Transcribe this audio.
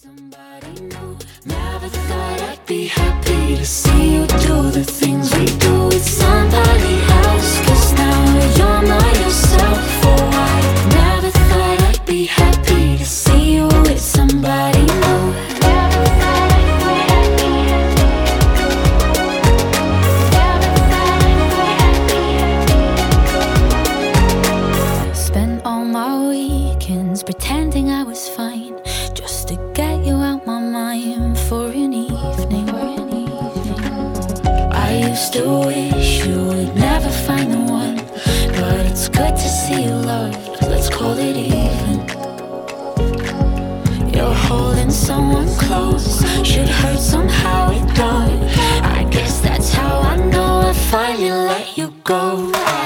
Somebody new. Never thought I'd be happy to see you do the things we do with somebody else. 'Cause now you're not yourself. Oh, I never thought I'd be happy to see you with somebody new. Never thought I'd be happy. Never thought I'd be happy. Spent all my weekends pretending I was fine, just to get you out my mind for an evening. I used to wish you would never find the one, but it's good to see you loved, let's call it even. You're holding someone close, should hurt somehow it don't. I guess that's how I know I finally let you go.